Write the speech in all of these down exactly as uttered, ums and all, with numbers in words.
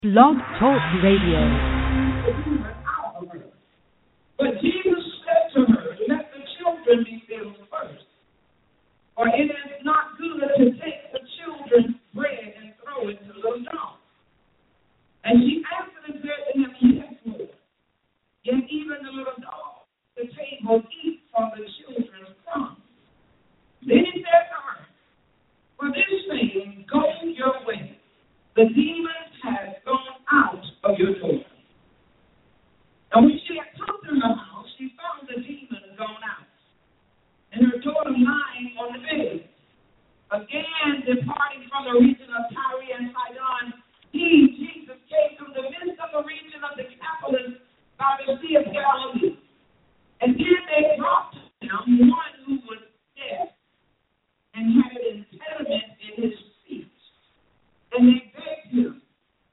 Blog Talk Radio. But Jesus said to her, let the children be filled first, for it is not good to take the children's bread and throw it to little dogs. And she answered and said to him, yes, Lord. Yet even the little dogs at the table eat from the children's crumbs. Then he said to her, for this thing, go your way. The demons have gone out of your daughter. And when she had come to her house, she found the demon gone out, and her daughter lying on the bed. Again, departing from the region of Tyre and Sidon, he, Jesus, came to the midst of the region of the Decapolis by the Sea of Galilee. And then they brought to him one who was deaf and had an impediment in his speech. And they begged him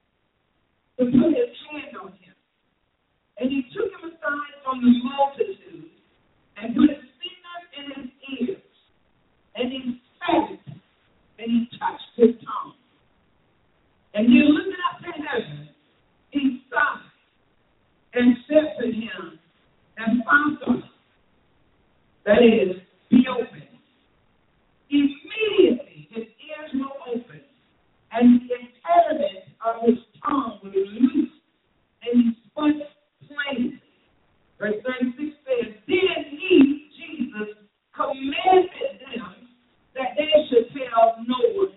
to put his hand on him. And he took him aside from the multitude and put his fingers in his ears. And he spat and he touched his tongue. And he looking up to heaven, he sighed and said to him, and found that is, be open. Immediately his ears were open, and the impediment of his tongue was loosed, and he spoke plainly. Verse thirty-six says, then he, Jesus, commanded them that they should tell no one.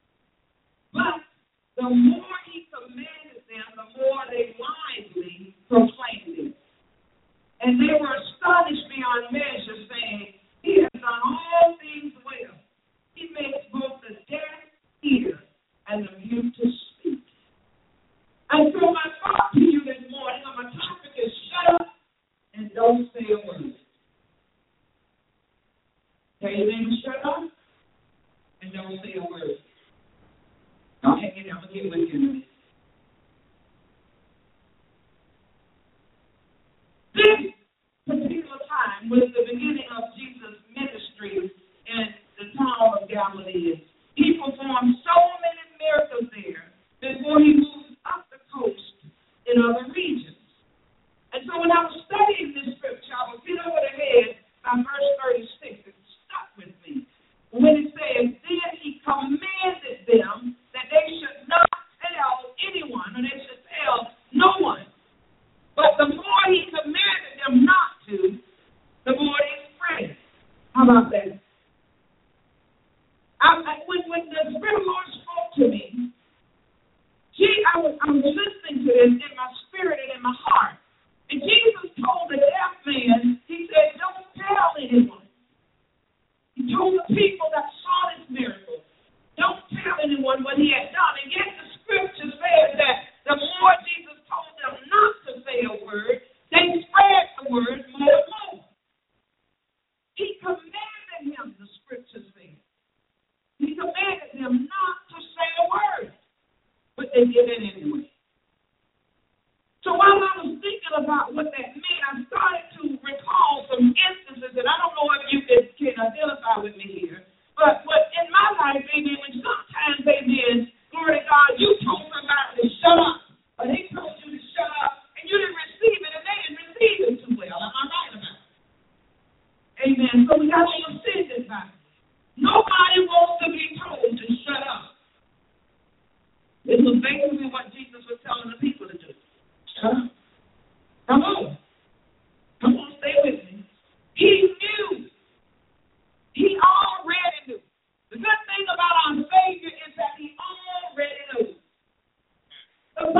But the more he commanded them, the more they wisely proclaimed it. And they were astonished beyond measure, saying, he has done all things well. He makes both the deaf hear and the mute to speak. And so my thought to you this morning on my topic is shut up and don't say a word. Tell your neighbor, shut up and don't say a word. I'll hang in there. I'm going to get with you. This particular time was the beginning of Jesus' ministry in the town of Galilee. He performed so many miracles there before he moved up the coast in other regions. And so when I was studying this scripture, I was hit over the head by verse thirty-six. It stuck with me. When it says, then he commanded them that they should not tell anyone, or they should tell no one. But the more he commanded them not to, the more they spread. How about that? I, I, when, when the Spirit of the Lord spoke to me, gee, I was, I was listening to this in my spirit and in my heart. And Jesus told the deaf man, he said, don't tell anyone. He told the people that saw this miracle, don't tell anyone what he had done. And yet the scripture says that the more Jesus told them not to say a word, they spread the word more and more. He commanded him, the scripture says. He commanded them not to say a word, but they did it anyway. So while I was thinking about what that meant, I started to recall some instances, and I don't know if you can, can identify with me here, but what in my life, amen, when sometimes, amen, glory to God, you told somebody to shut up, or they told you to shut up, and you didn't receive it, and they didn't receive it too well. Am I right about it? Amen. So we got to understand this by it. Nobody wants to be told to shut up. This was basically what Jesus was telling the people to do. Shut up. Come on. Come on, stay with me. He knew. He already knew. The good thing about our Savior is that he already knows. The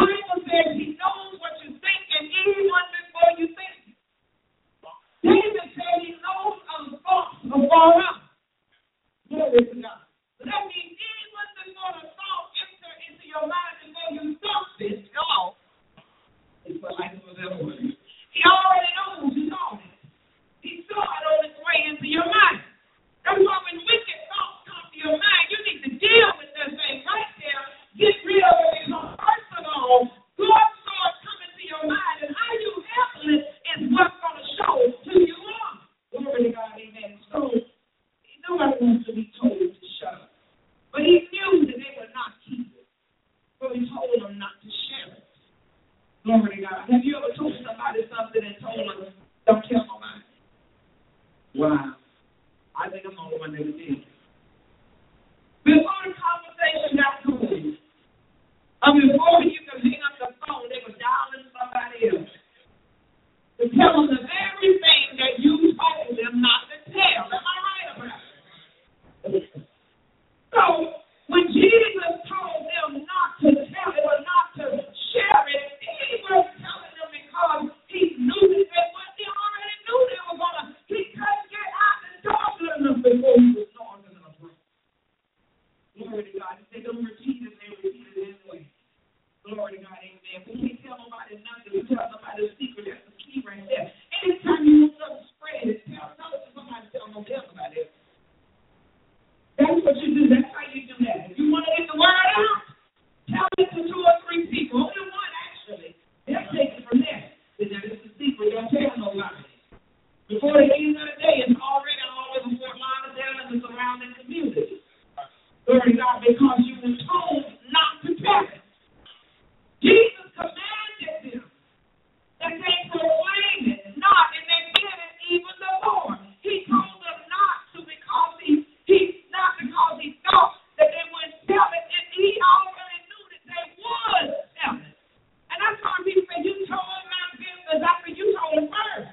Glory to God. Have you ever told somebody something and told them, don't tell nobody? Wow. I think I'm the only one that did. Before the conversation got going, or before you could hang up the phone, they were dialing somebody else to tell them the very thing that you told them not to tell. Am I right about it? So, when Jesus told them not to tell it or not to share it, he was telling them because he knew that they what they already knew they were going to. He couldn't get out the door good enough before he was noisy enough. Glory to God. If they don't repeat it, they repeat it anyway. Glory to God. Amen. We can't tell nobody nothing. We tell somebody a secret. That's the key right there. Anytime you want something to spread it, tell, tell it to somebody. Tell them, don't tell somebody else. That's what you do. That's how you do that. If you want to get the word out, tell it to two or three people. Only one, actually. They'll take it from there. Then it's a secret. Don't tell nobody. Before the end of the day, it's already all over Fort Lauderdale and the surrounding community. Glory to God, because you were told not to tell it. Jesus commanded them that they proclaim it not, and they did it even the more. He told them not to because he, he not because he thought that they wouldn't tell it, and he already knew that they would tell it. And that's why people say, you told my business after you told it first.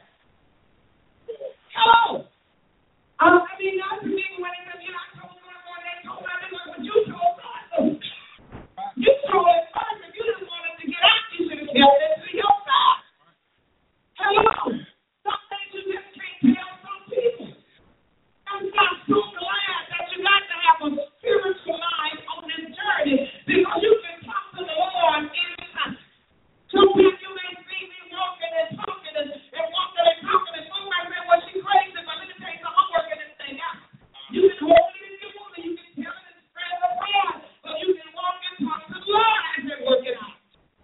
Hello. Uh, I mean, not to me when they said, you know, I told them one day, told my business, but you told us. You told it first. If you didn't want it to get out, you should have kept it to yourself. Hello. Some things you just can't tell some people. I'm not so glad that you got to have a spiritual mind on this journey because you can talk to the Lord anytime. Sometimes you may see me walking and talking and, and walking and talking and somebody say, well, she's crazy, but let me tell you something, I'm working this thing out. You can hold it if you want it, you can tell it and spread the prayer, but you can walk and talk to the Lord as you're working out.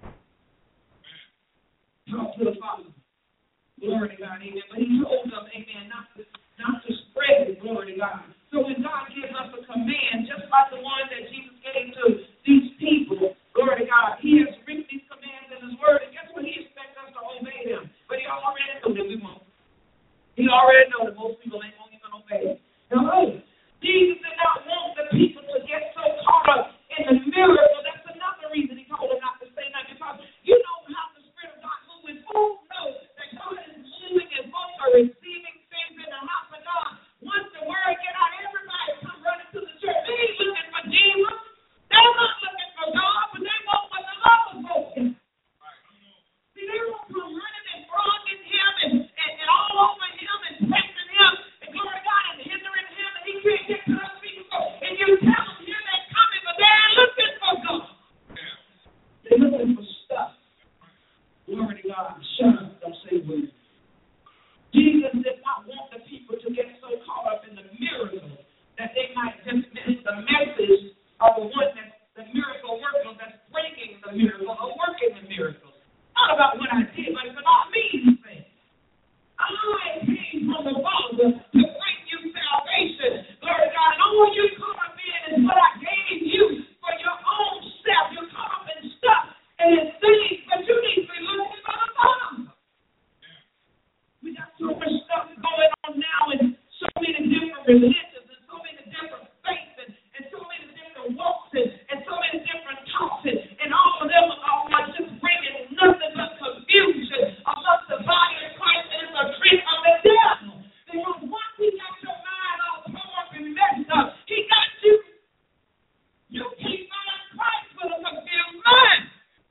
Talk to the Father. Glory to God, amen. But he told them, amen, not to, not to spread it, glory to God. So when God gives us a command, just like the one that Jesus gave to these people, glory to God, he has written these commands in his word, and guess what? He expects us to obey them. But he already knows that we won't. He already knows that most people ain't going to even obey him. Hello. Jesus did not want the people to get so caught up in the miracle. That's another reason he told them not to say nothing, because you know how the Spirit of God moves. Who knows that God is moving and folks are receiving things in the house of God? Once the word get out, everybody come running to the church. They ain't looking for Jesus. They're not looking for God, but they want what the love is spoken. See, they won't come running and thronging him and, and, and all over him and pressing him and glory to God and hindering him, and he can't get to those people. And you tell them here they're coming, but they're looking for God. They're looking for stuff. Glory to God. Shut up. Don't say words. Jesus did not want the people to get so caught up in the miracle that they might just miss the message of the one that's the miracle worker that's breaking the miracle or working the miracle. Not about what I did, but it's about me, he said. I came from the Father to bring you salvation. Glory to God. And all you caught up in is what I gave you for your own self. You're caught up in stuff and in things, but you need to be looking for the Father. We got so much stuff going on now in so many different religions and so many different faiths and, and so many different walks and, and so many different talks and, and all of them are like just bringing nothing but confusion amongst the body of Christ, and it's a trick of the devil. Because once he got your mind all torn up and messed up, he got you. You can't find Christ with a confused mind.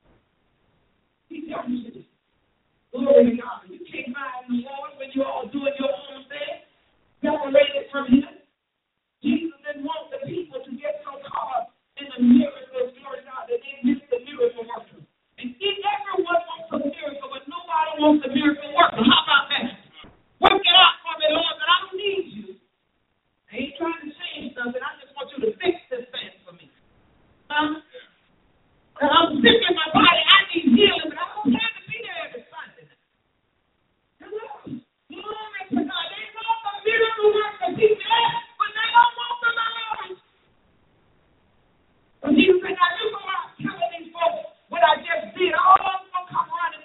He tells you. Glory to God. You can't find the Lord when you're all doing your own thing, separated from him. Jesus didn't want the people to get so caught up in the miracles, glory to God, that they miss the miracle worker. And everyone wants a miracle, but nobody wants a miracle worker. How about that? Work it out for me, Lord, but I don't need you. I ain't trying to change nothing. I just want you to fix this thing for me. Huh? And I'm sick in my body. I need healing, but I don't have to be there every Sunday. Hello. Glory to God. They want the miracle worker people, but they don't want the Lord. But Jesus said, now you go out telling these folks what I just did. All of them come running.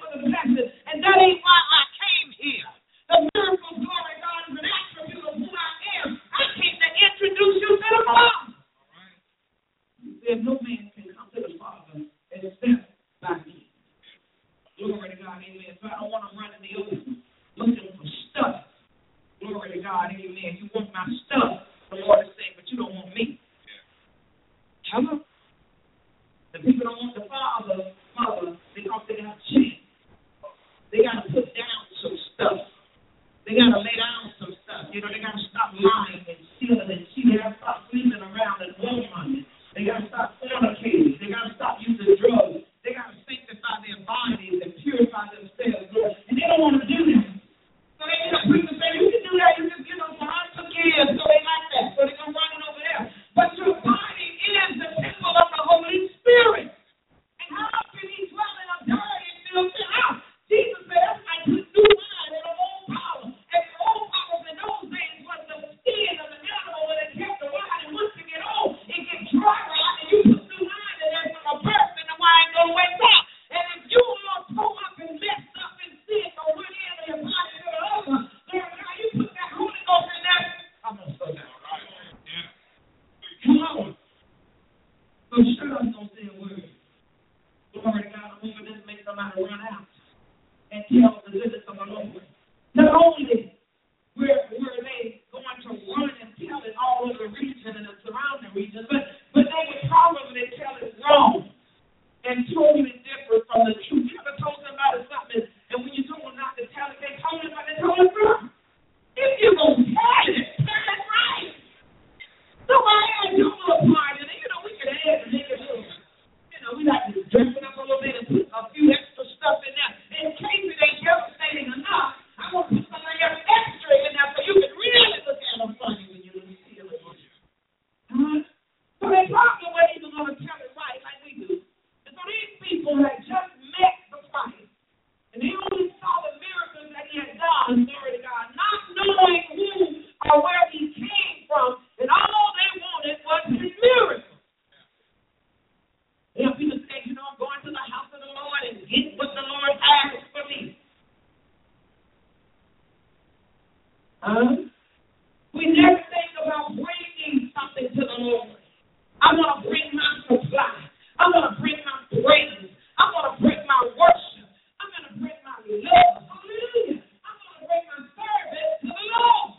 by me. Glory to God, amen. So I don't want to run in the open looking for stuff. Glory to God, amen. You want my stuff, the Lord is saying, but you don't want me. Hello? The people don't want the father, mother, because they got to change. They got to put down some stuff. They got to lay down some stuff. You know, they got to stop lying and stealing and cheating. They got to stop sleeping around and loan money. They got to stop fornicating. They got to stop using drugs. They got to sanctify their bodies and purify themselves, Lord. And they don't want to do that. So they end up preaching saying, you can do that. You can, you know, God forgives. So they like that. So they're going to run it over there. But your body is the temple of the Holy Spirit. And how can he dwell in a dirty and filthy house? Jesus said, that's like put new wine in an old power. And the old power in those days was the skin of the animal when it kept the wine. And once it get old, it gets dry out, and you put new wine in there from a burst, and the wine go away down. And if you are tore up and messed up and sin or went in and your body to the other, Lord God, you put that Holy Ghost in there. I'm going to slow down. Come on. So shut up, don't say a word. Glory to God, a woman doesn't make somebody run out and tell the goodness of the Lord. Not only were, were they going to run and tell it all over the region and the surrounding region, but, but they would probably tell it wrong and totally different from the truth. You ever told somebody something, and when you told them not to tell it, they told it, but they told it wrong? If you're going to tell it, tell it right. So I had your little part in it. You know, we could add and make it a little, you know, we like to dress it up a little bit and put a few extra stuff in there. In case it ain't devastating enough, I'm going to put some of your extra in there so you can really look at them funny when you see them. Uh-huh. So they probably weren't even going to tell it right like we do. And so these people had just met the Christ, and they only saw the miracles that he had done, glory to God, not knowing who or where he came from, and all they wanted was his miracle. You know, people say, you know, I'm going to the house of the Lord and get what the Lord has for me. Uh, we never think about bringing something to the Lord. I want to bring my supply. I want to bring my praise. I want to bring my worship. I'm going to bring my love. Hallelujah. I'm going to bring my service to the Lord.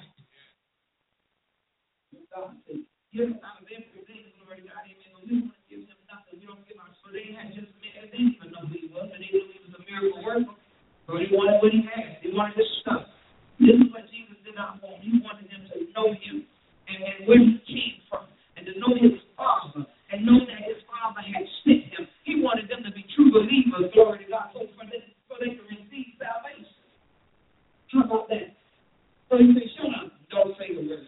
God said, give us out of everything, glory to God, amen. But we want to give him nothing. We don't give our. So they had just met, they didn't even know who he was, and they knew he was a miracle worker. So they wanted what he had. They wanted his stuff. This is what Jesus did not want. He wanted them to know him and, and where he came from, and to know his Father, and know that his Father had sent him. He wanted them to be true believers, glory to God, so for them, so they could receive salvation. How about that? So you say, shut up. Don't say the word.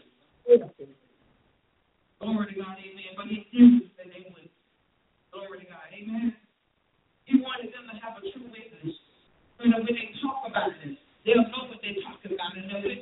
Glory to God, amen. But he didn't say they would. Glory to God, amen. He wanted them to have a true witness. So that when they talk about it, they'll know what they're talking about, and they'll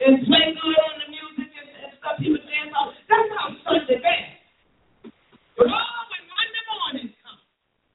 and play good on the music and, and stuff. He would dance off. That's how Sunday been. But oh, when Monday morning comes,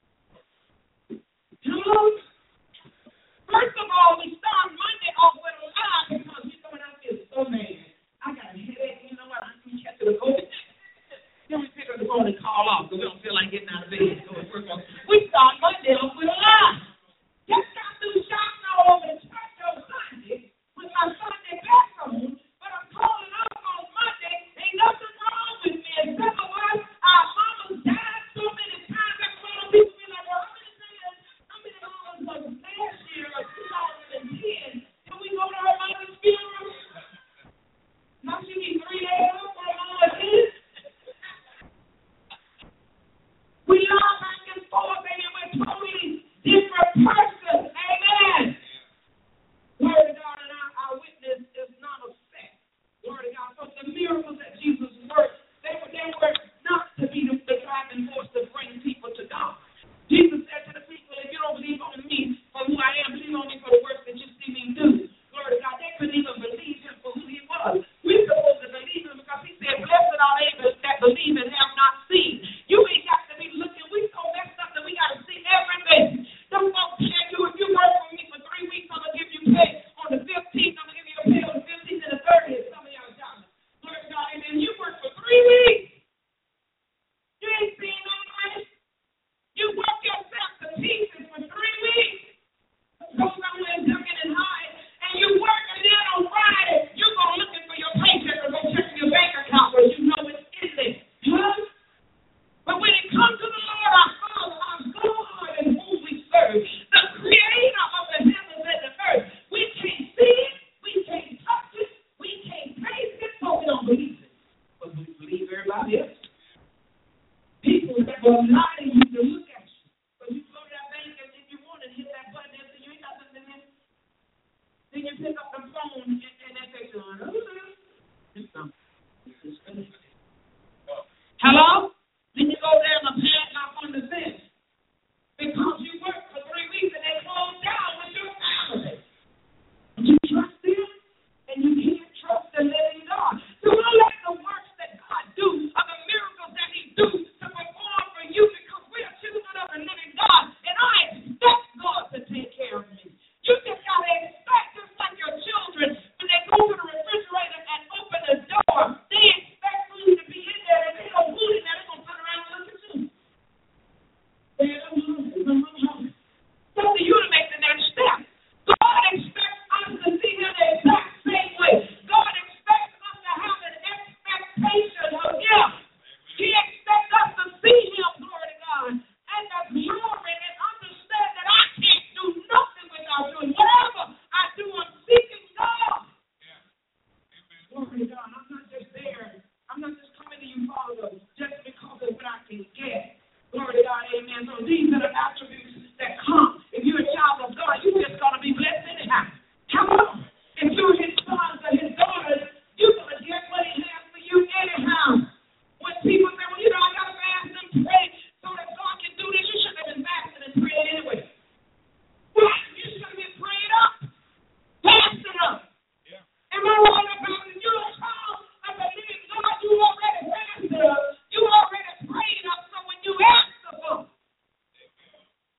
you know, first of all, we start Monday off with a lie because we know I feel so mad. I got a headache. You know what? I can catch it with COVID. Then we pick up the phone and call off because we don't feel like getting out of bed and going to work on. We start Monday off with a lie. Just got through shopping all over the church on Sunday with my Sunday best on, but I'm calling up on Monday. Ain't nothing wrong with me. And some of us, our mamas died so many times. That's why people be like, well, how many times, how many dollars was last year or two thousand ten? Can we go to her mother's funeral? Now she be three days up for her mother's funeral. We lie back and forth, and we're totally different persons. Amen. Glory to God, and our, our witness is not a fact. Glory to God. So the miracles that Jesus worked, they were, they were not to be the, the driving force to bring people to God. Jesus said to the people, if you don't believe on me for who I am, believe on me for the works that you see me do. Glory to God. They couldn't even believe him for who he was. We're supposed to believe him because he said, blessed are they that believe and have not seen. You ain't got to be looking. We so messed up that we got to see everything. Them folks tell you, if you work for me for three weeks, I'm going to give you pay on the fifteenth. I'm going to give you a pay on the fifteenth and the thirtieth. Some of y'all jobs. Glory to God. And then you work for three weeks. You ain't seen no money. You work yourself to pieces for three weeks. Go somewhere and duck it and hide. And you work, and then on Friday, you go looking for your paycheck or go checking your bank account where you know it's in there. Huh? But when it comes to the Lord, our Father, our God, and whom we serve, the creator of the heavens and the earth, we can't see it, we can't touch it, we can't taste it, so we don't believe it. But we believe everybody else. People that will lie to you to look at you. So you go to that bank and if you want to hit that button and say you ain't got nothing in it, then you pick up the phone and, and they say, hello? Then you go there and the padlock on the fence. Because you worked for three weeks and they closed down with your family. You trust them and you can't trust the living God. So don't let the works that God do or the miracles that he do to perform for you because we are children of the living God. And I expect God to take care of me. You just got to expect, just like your children, when they go to the refrigerator and open the door, they expect food to be in there. And they don't food in there, they're going to turn around and look at you. They're up to you to make the next step. God expects us to see him the exact same way. God expects us to have an expectation of him. He expects us to see him, glory to God, and the glory and understand that I can't do nothing without you. And whatever I do, I'm seeking God. Yeah. Glory to God. I'm not just there. I'm not just coming to you, Father, just because of what I can get. Glory to God, amen. So these are the attributes that come. If you're a child of God, you're just going to be blessed anyhow. Come on. If you're his sons or his daughters, you're going to get what he has for you anyhow. When people say, well, you know, I got to fast and pray so that God can do this, you should have been fasting and praying anyway. What? You should have been praying up, fasting up. Yeah. Am I wrong about it? You're a child of the living God. You already fasted up. You already prayed up. So when you ask the Lord,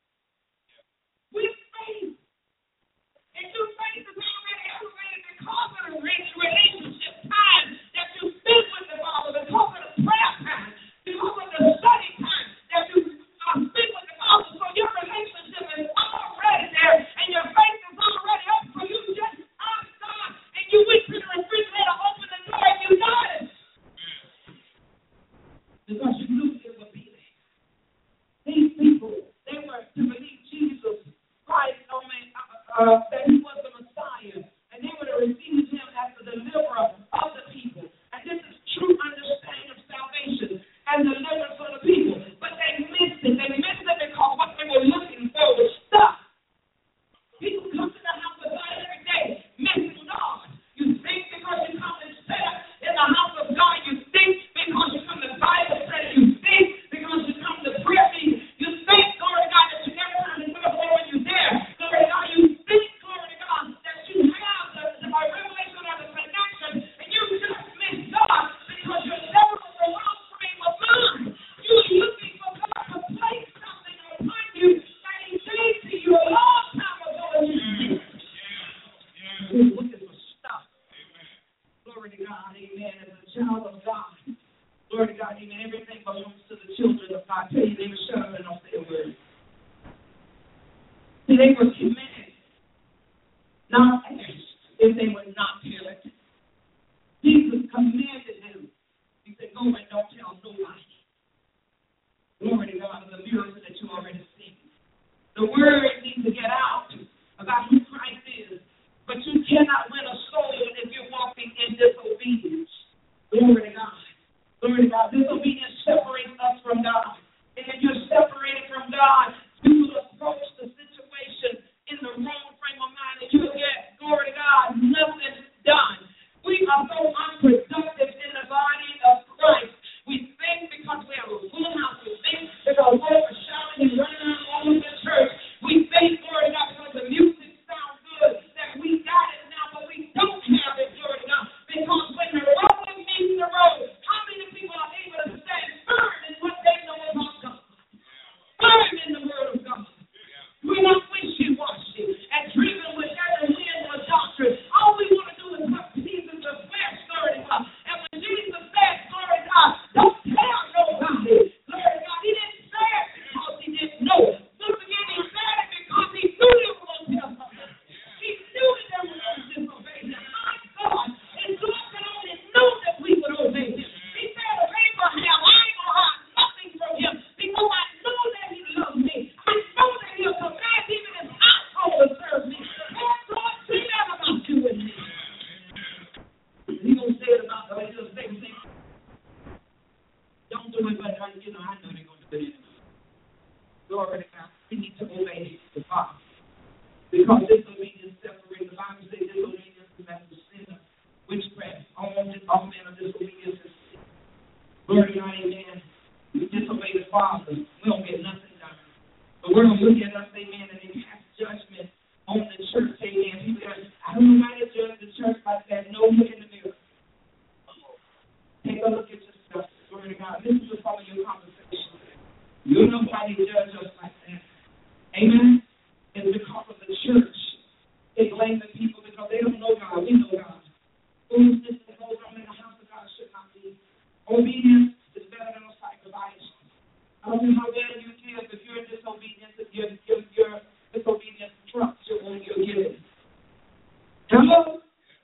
glory to God, amen, as a child of God. Glory to God, amen. Everything belongs to the children of God. I tell you, they were shut up and don't say a word. See, they were committed, not asked if they were not parents. Jesus commanded them. He said, go and don't tell nobody. Glory to God, of the miracles that you already seen. The word needs to get out about who Christ is. But you cannot win a soul if you're walking in disobedience. Glory to God. Glory to God. Disobedience separates us from God. And if you're separated from God, you will approach the situation in the wrong frame of mind and you'll get, glory to God, nothing done. We are so unproductive in the body of Christ. We think because we have a full house. We think because we're shouting and running around all over the church. We think, glory to God, because the music sounds good, that we got it now, but we don't have it, glory to God. Because when the road meets the road, how many people are able to stand firm in what they know about God? Firm in the word of God. We're not wishy-washy and driven with every wind of doctrine. All we want to do is put Jesus to flesh, glory to God. And when Jesus said, glory to God, don't tell nobody, glory to God, he didn't say it because he didn't know it. Look again, he said it because he knew they were going to tell somebody. He knew that they were going to disobey him. My God, and God could only know that we would obey him. He said of Abraham, I ain't going to hide nothing from him because I know that he loves me. I know that he'll command even his household to serve me. Oh, God, say that about you and me. He going to say it about the way he'll say things. Don't do it, but uh, you know, I know they're going to do it. Glory to God. We need to obey the Father. Because disobedience separates. The Bible says disobedience is as the sin of witchcraft. All, all men of disobedience is sin. Glory to God, amen. We disobey the Father. We don't get nothing done. But we're going to look at us, amen, and they pass judgment on the church, amen. People are, I don't know why they judge the church like that. No, look in the mirror. Take a look at yourself. Glory to God. Listen to some of your conversations. You know why they judge us like that. Amen. It's because of the church. They blame the people because they don't know God. We know God. Foolishness that goes on in the house of God should not be. Obedience is better than a sacrifice. I don't know how bad you feel if you're in disobedience, if you're, you're, you're disobedience trust, you'll, you'll get it. Hello?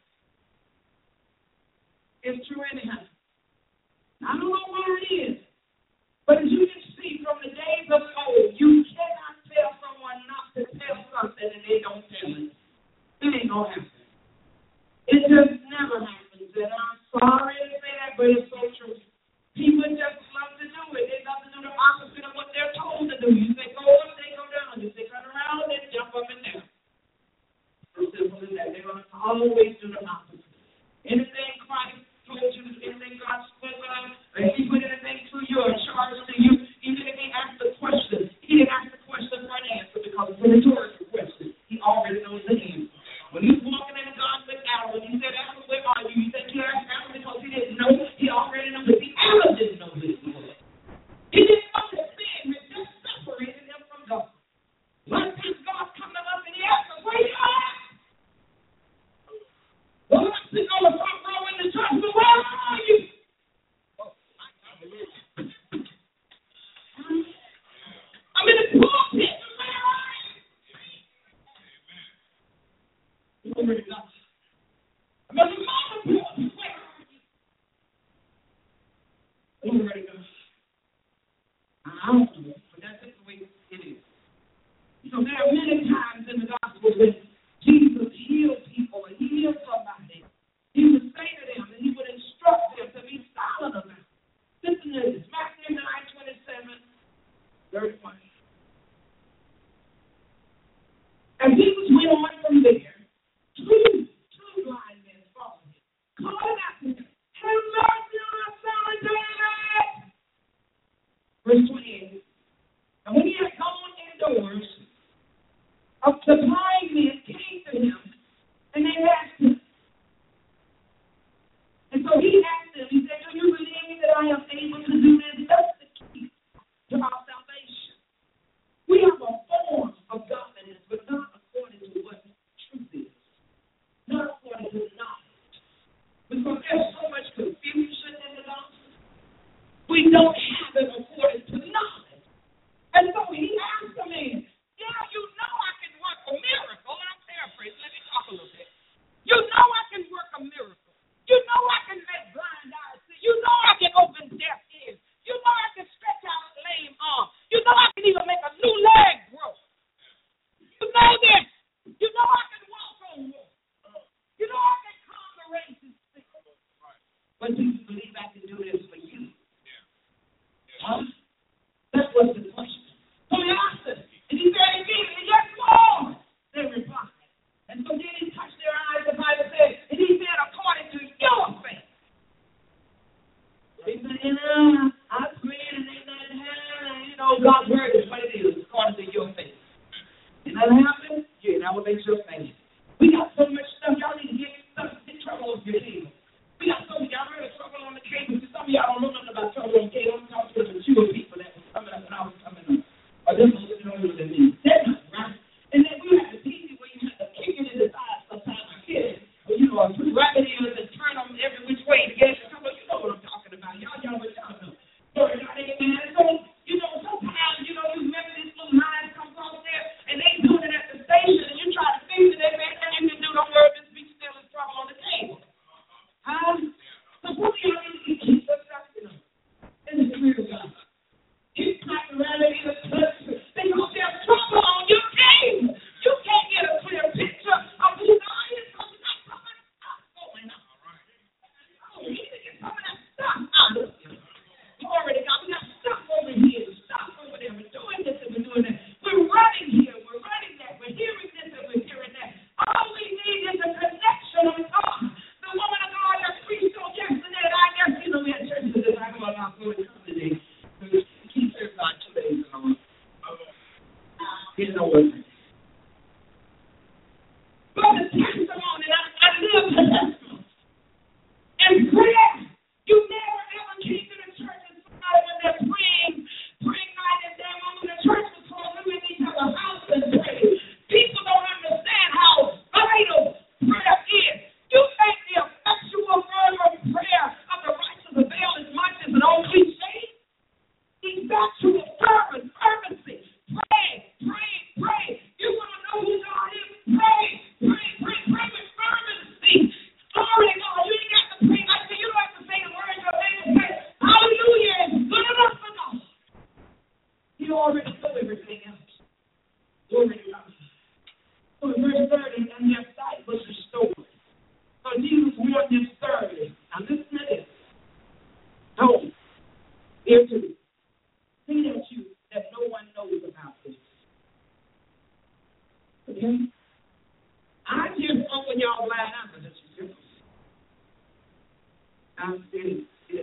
It's true anyhow. I don't know why it is. But as you can see from the days of old, you cannot tell someone not to tell something and they don't tell it. It ain't going to happen. It just never happens. And I'm sorry to say that, but it's so true. People just love to do it. They love to do the opposite of what they're told to do. You say go up, they go down. You say turn around, they jump up and down. So simple as that. They're going to always do the opposite. Anything Christ told you, anything God spoke of, or if he put anything to you or charged to you, even if he asked a question, he didn't ask the question for an answer because it's a rhetorical question. He already knows the answer. When he's walking in God's hour, when he said, Adam, where are you? because there's so much confusion in the gospel. We don't have it according to knowledge. And so he asked the man, yeah, you know I can work a miracle. And I'm paraphrasing. Let me talk a little bit. You know I can work a miracle. You know I can make blind eyes see. You know I can open deaf ears. You know I can stretch out a lame arm. You know I can even make a new leg grow. You know this. You know I can walk on water. You know I can calm the raging sea. But do you believe I can do this for you? Huh? That was the question. So he asked us, and he said again, yes, Lord. They replied. And so then he touched their eyes, the Bible said, and he said, according to your faith. They said, yeah, I prayed and they not have, you know, God's word is what it is, according to your faith. And that happened? Yeah, that will make your faith. We got so much stuff, y'all need to get stuff, get trouble on your table. We got so many, y'all heard of trouble on the cable. Some of y'all don't know nothing about trouble on the cable. I'm talking to the mature people that was coming up when I was coming up. Or them who didn't know what it means. They're not right. And then we have the T V where you have to kick it in the side sometimes. I get it. Or, you know, or put rabbit ears and turn them every which way to get it. You know what I'm talking about. Y'all, y'all, y'all know. So, amen. So, you know, sometimes, you know, you remember this little line comes off there and they doing it at the station and you try to fix it. They say, you can do the word, this be still in trouble on the table. Huh? So, some of y'all need to keep yourself, you know, in the spirit of God. Keep clapping around in the touch. Because there's trouble on your table. You can't get a clear picture of who God is because you got so much stuff going on. Oh, we need to get some of that stuff out of you. Glory to God. We got stuff over here, stuff over there. We're doing this and we're doing that. We're running here, we're running that. We're hearing this and we're hearing that. All we need is a connection with God. The woman of God that preached on yesterday, and I guess, you know, we had churches that I go out for today. Keep serving God two days in a row. You know what? But the testimony, I, I live the testimony. And prayer, you never ever came to the church and somebody when they're praying, praying night and day when the church was closed, we need to have a house and pray. People don't understand how vital prayer is. You think the effectual fervent prayer of the righteous avail as much as an old cliche? Effectual fervent, fervency. Pray, pray, pray. You want to know who God is? Pray, pray, pray, pray with fervency. Glory to God. You ain't got to pray like that. You don't have to say the words of faith and say, hallelujah, it's good enough for God. You already know everything else. Glory to God. So in verse thirty, and their sight was restored. So Jesus warned them thirdly. Now listen to this. No. Here to me. See that you that no one knows about this. Okay? I just open y'all blind eyes. That's what you're I'm sitting.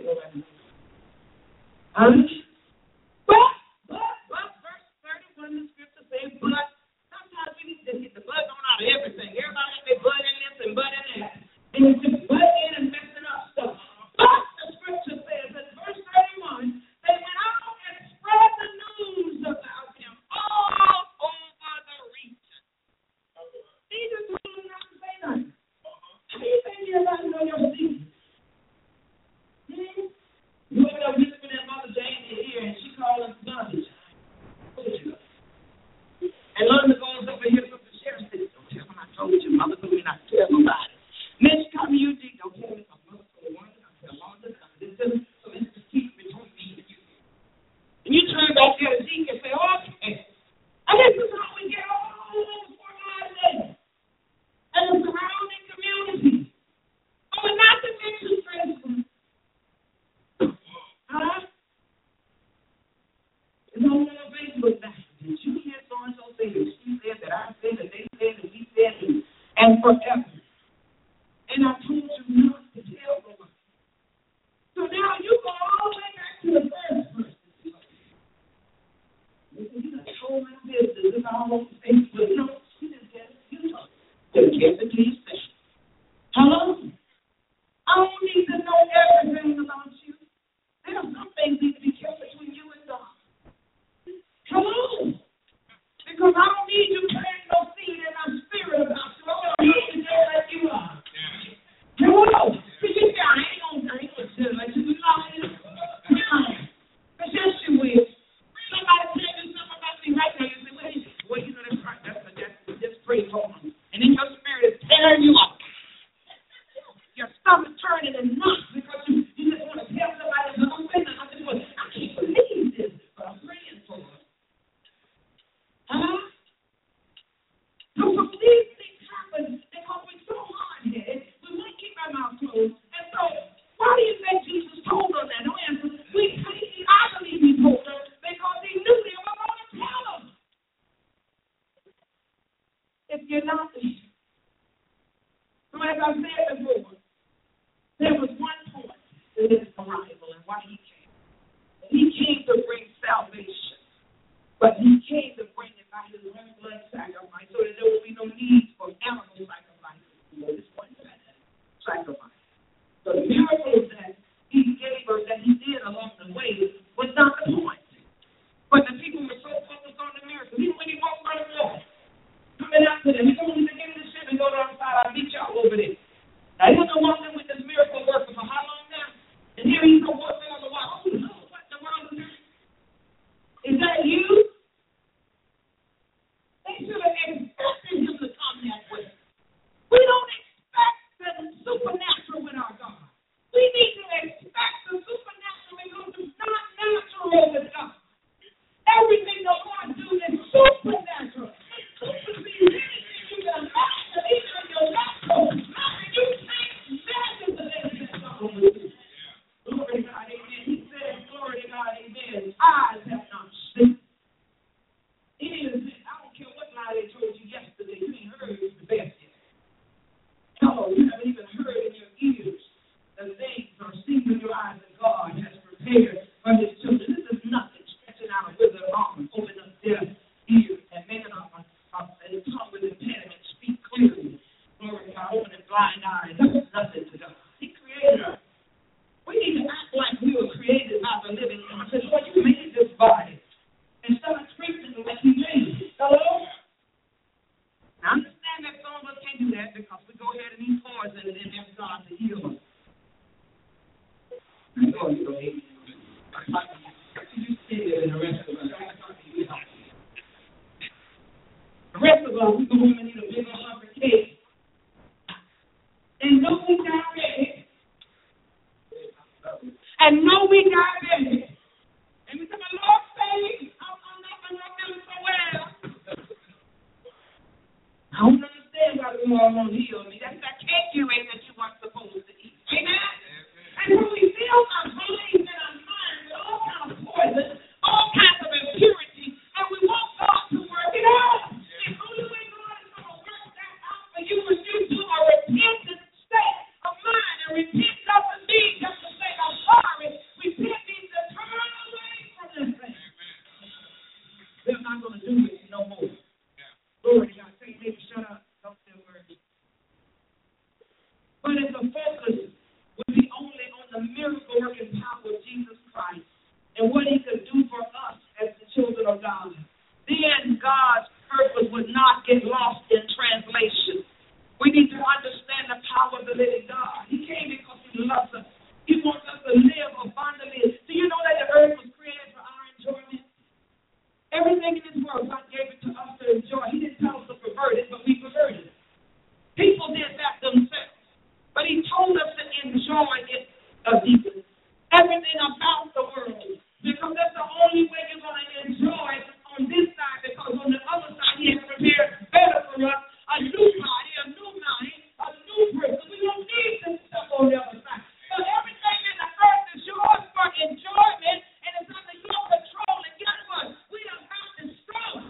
Um, but, but, but, verse thirty-one, the scripture says, but sometimes we need to get the blood on out of everything. Everybody has their blood in this and blood in that. And it's just blood in and messing up stuff. But the scripture says in verse thirty-one, they went out and spread the news about him all over the region. Jesus told them not to say nothing. How do you think everybody know your secret? Hmm? You end up whispering at Mother Jane and stomach turning and knots because you, you just want to tell somebody, no, I'm saying, I just want, I can't believe this, but I'm praying for it. Huh? So some of these things happen because we're so hard-headed, we want to keep our mouth closed. And so, why do you think Jesus told us that? No answer. We, I believe he told us because he knew they were going to tell us. If you're not, so as I said before, there was one point to his arrival and why he came. He came to bring salvation, but he came to bring it by his own blood sacrifice so that there will be no need for animal sacrifices. This one sacrifice. The miracles that he gave us, that he did along the way, was not the point. But the people were so focused on the miracles. Even when he walked on the wall, coming after them, he told them to get in the ship and go to the outside. I'll meet y'all over there. Now, he was walking with this miracle worker for how long now? And here he's going walking on the wall. Oh, no, what in the world is that? Is that you? They should have expected him to come that way. We don't expect the supernatural with our God. We need to expect the supernatural because it's not natural with God. Everything the Lord do is supernatural. It could be anything you can imagine, even in your natural mind. You can't imagine the things that God will do. Glory to God, amen. He said, glory to God, amen. Eyes have not seen. Ears, I don't care what lie they told you yesterday. You ain't heard the best yet. No, you haven't even heard in your ears the things or seen with your eyes that God has prepared for his children. This is nothing. Stretching out a withered arm, opening up deaf ears, and making up a, a, a tongue with impediment speak clearly. Glory to God, opening blind eyes. That's nothing to God. He created us. We need to act like we were created by the living God. Because Lord, you made this body. And start treating it like you made it. Hello? Now, I understand that some of us can't do that because we go ahead and eat poison and then ask God to heal us. I know you don't hate me. You stay there and the rest of us. The rest of us, we go home and eat a big lump of cake. And know we diabetic. And know we diabetic. And we say, my Lord, say, I'm, I'm not, I'm not feeling so well. I don't understand why the Lord won't heal me. That's that cake you ate that you weren't supposed to eat. Amen? And when we feel our bodies and our minds with all kinds of poison, all kinds of impurity, and we want God to work it out. The only way God is going to work that out for you is you do a repentant state of mind. And repent doesn't mean just to say, I'm sorry. Repent means to turn away from this thing. They're not going to do it no more. Glory to God. Say, maybe shut up. Don't say a word. But if the focus would be only on the miracle working power of Jesus Christ and what he could do for us as the children of God, then God's purpose would not get lost in translation. We need to understand the power of the living God. He came because he loves us. He wants us to live abundantly. Do you know that the earth was created for our enjoyment? Everything in this world, God gave it to us to enjoy. He didn't tell us to pervert it, but we perverted it. People did that themselves. But he told us to enjoy it uh, deeply. Everything about the world. Because that's the only way you're going to enjoy it on this side. Because on the other side, he has prepared better for us. A new body, a new mind, a new person. We don't need this stuff on the other side. So everything in the earth is yours for enjoyment. And it's under your control. And guess what? We are not destroyed.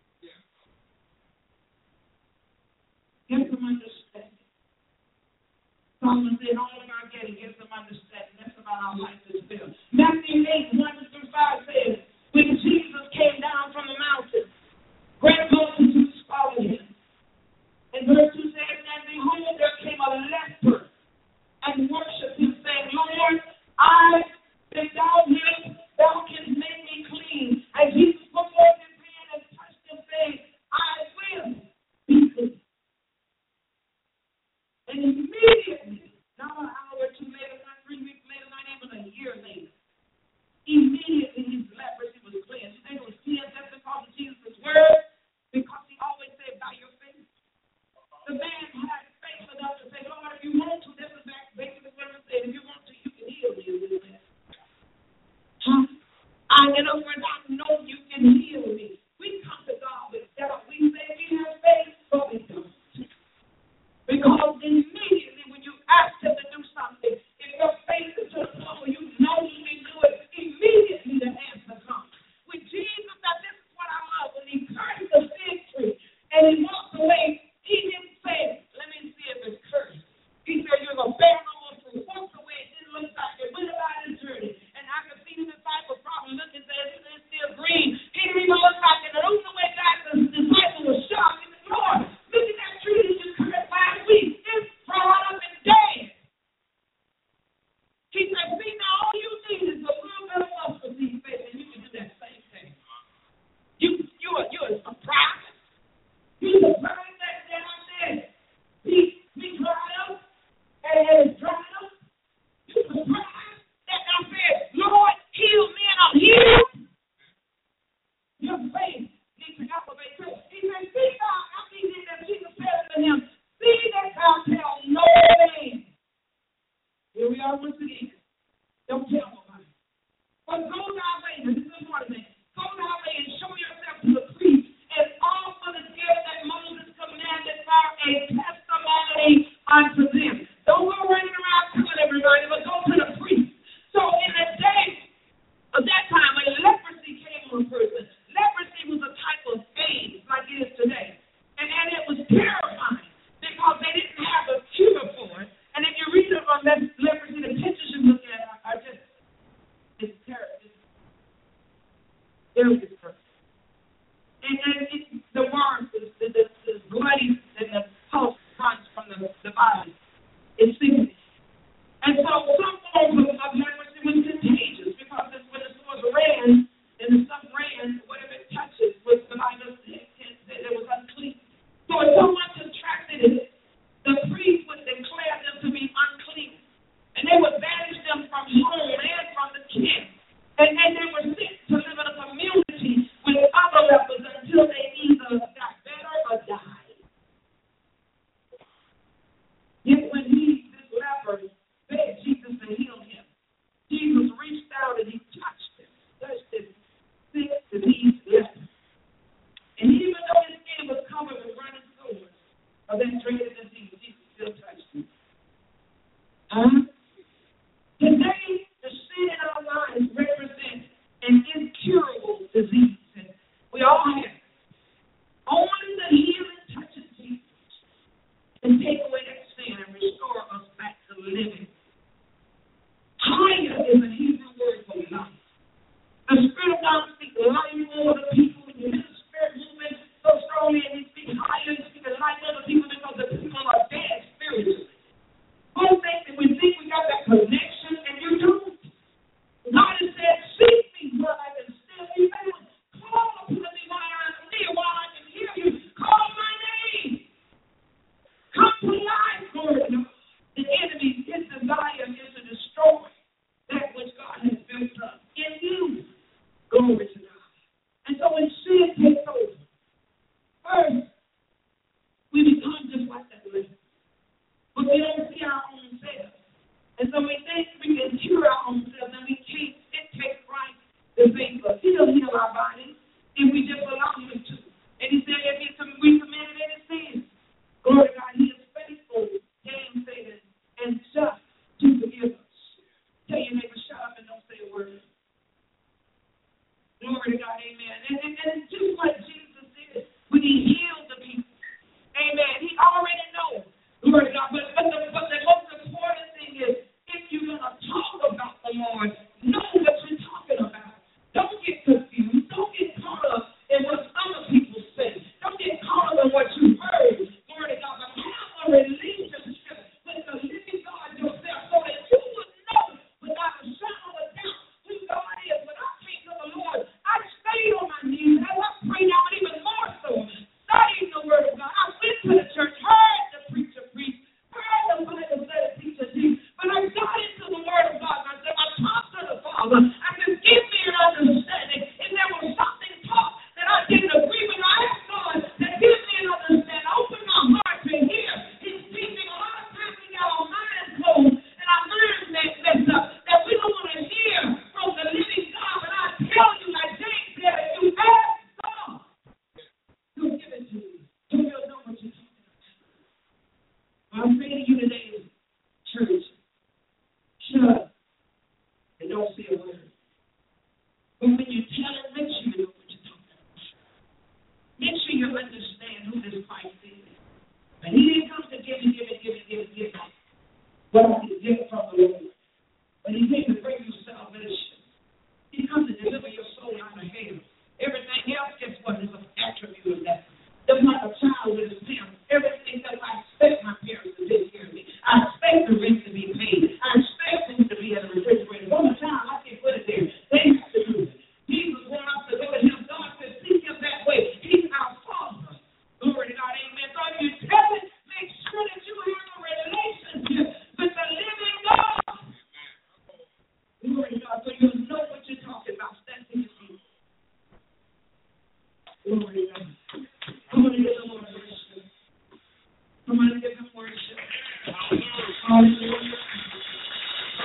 Get some understanding. Solomon said, all of our getting, get some understanding. That's about our life as well. Matthew eight, one through five says, when Jesus came down from the mountain, great multitudes followed him. And verse two says, and behold, there came a leper and worshipped him, saying, Lord, I been down here, thou canst make me clean. And Jesus put forth his hand and touched him, saying, I will be clean. And immediately, not an hour or two later, not three weeks later, not even a year later, immediately his leprosy was cleansed. You think it was cleansed just because of Jesus' word? Because he always said, by your faith. The man had faith enough to say, Lord, if you want to, this is back, basically we are once again. Don't tell nobody. But go thy way, and this is important thing. Go thy way and show yourself to the priest, and offer the gift that Moses commanded for a testimony unto them. Don't go running around telling everybody, but go to the priest. So in the day of that time, when leprosy came on a person, leprosy was a type of AIDS like it is today. And, and it was terrifying because they didn't have a cure for it. And if you read about leprosy, the pictures you look at are, are just, it's terrible. It's very disturbing. And, and it, the worms, the, the, the, the bloody and the pulse runs from the, the body.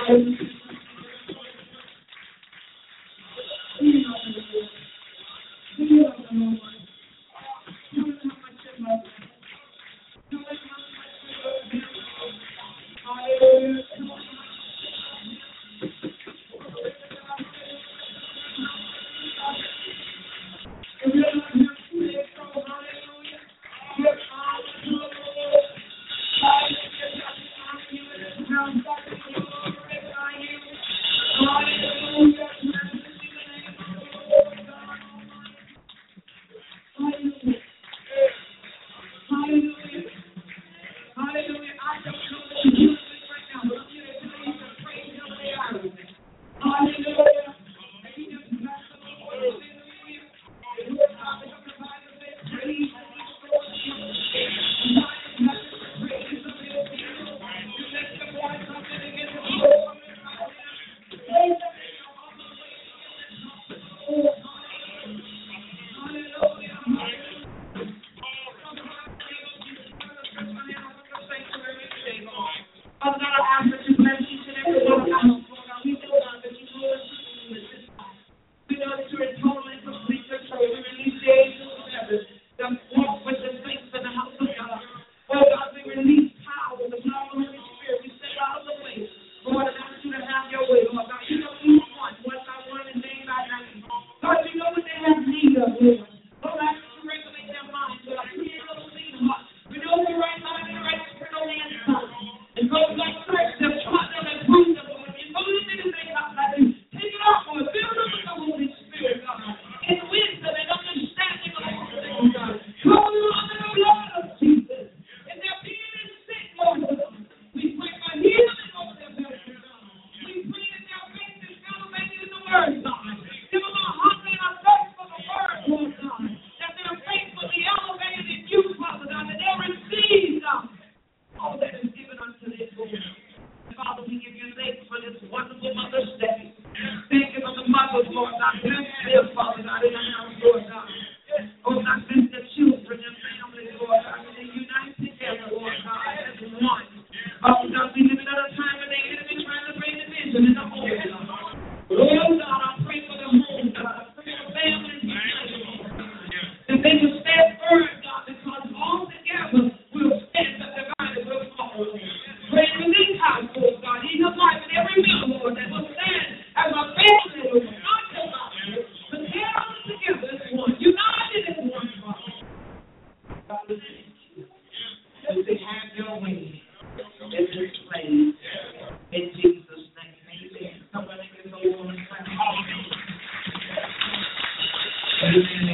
Amen.